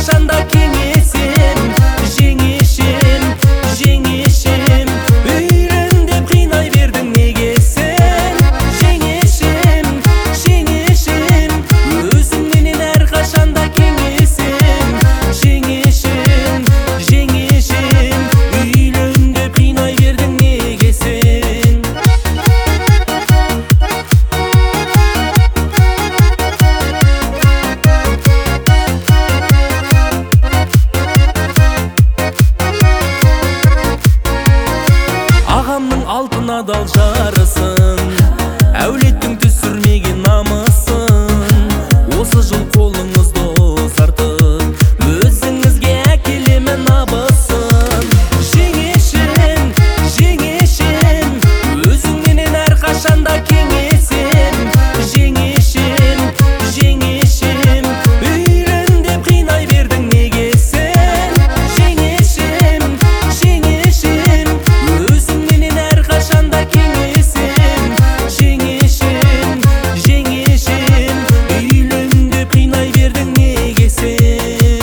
әрқашанда кеңесем. Жеңешем, жеңешем, үйрен деп қинай бердің неге сен? Жеңешем, жеңешем, өзіңменен әрқашанда кеңесем. Жеңешем, жеңешем, үйлен деп қинай бердің неге сен? Ағамның алтын адал жарысын, әулеттің түсірмеген намысын, осы жыл қолыңызды ұзартып, өзіңізге әкелемін абысын. Жеңешем, жеңешем, өзіңменен әрқашанда кеңесем. Жеңешем, жеңешем, үйрен деп қинай бердің неге сен? Жеңешем, жеңешем, өзіңменен әрқашанда кеңесем. Жеңешем, жеңешем, үйлен деп қинай бердің неге сен?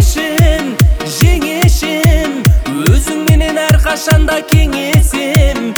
Жеңешем, жеңешем, өзіңменен әрқашанда кеңесем.